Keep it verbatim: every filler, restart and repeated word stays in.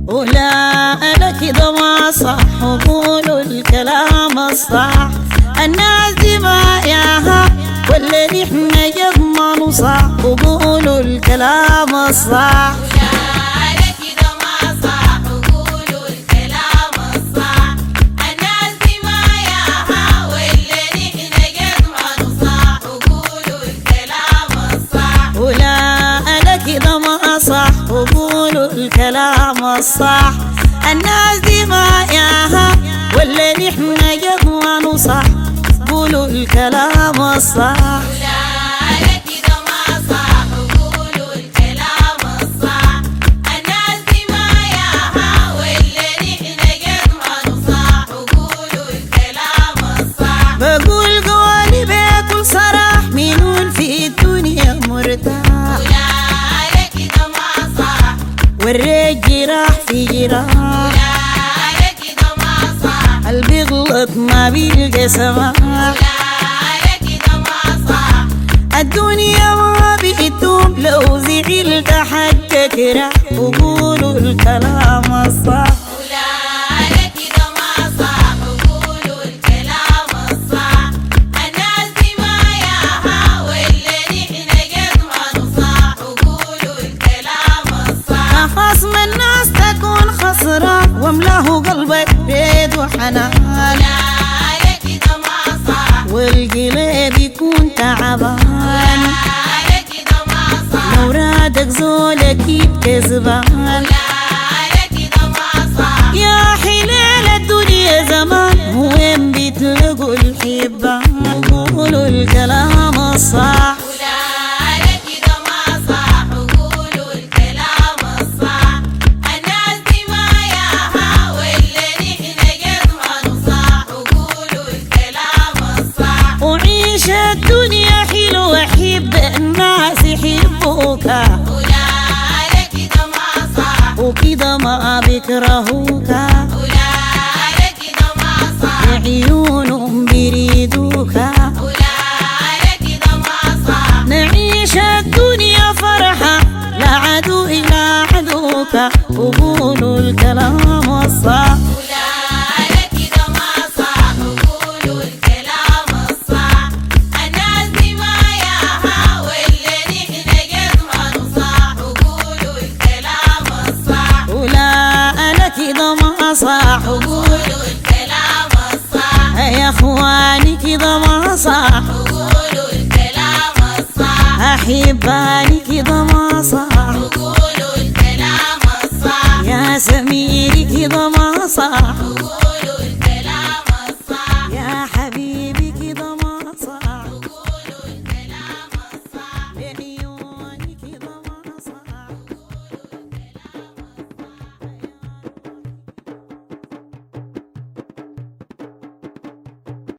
ولا أنا كده ما صح وقولوا الكلام الصح. الناس دي ما ياها ولا نحن يضمنوا صح وقولوا الكلام الصح. صح وقولوا الكلام الصح. الناس دي ما ياها ولا نحن يضمنوا صح قولوا الكلام الصح. لا كده ما صح وقولوا الكلام الصح. الناس دي ما ياها ولا نحن يضمنوا صح وقولوا الكلام الصح. بقول قولي بكل صراح مين في الدنيا مرتاح والريق جراح في جراح. لا كده ما صح قلبي غلط ما بيلقى سماح. لا كده ما صح الدنيا ما بتدوم لو زعلت حقك راح وقولوا الكلام الصح. واملاه قلبك بيد وحنان. لا كده ما صح والقلب يكون تعبان. لا كده ما صح لو رادك زول اكيد كذبان. لا كده ما صح يا حلال الدنيا زمان وين بتلقوا الحبان وقولوا الكلام الصح. الدنيا حلوة حب الناس يحبوك ولا كده ما صح وكده ما بيكرهوك ولا كده ما صح عيونهم بيريدوك ولا كده ما صح نعيش الدنيا فرحة لا عدو إلى عدوك وقولوا الكلام الصح. صح وقولوا الكلام الصح يا اخواني كده ما صح وقولوا الكلام الصح. احباني كده ما صح وقولوا الكلام الصح. يا سميري كده ما صح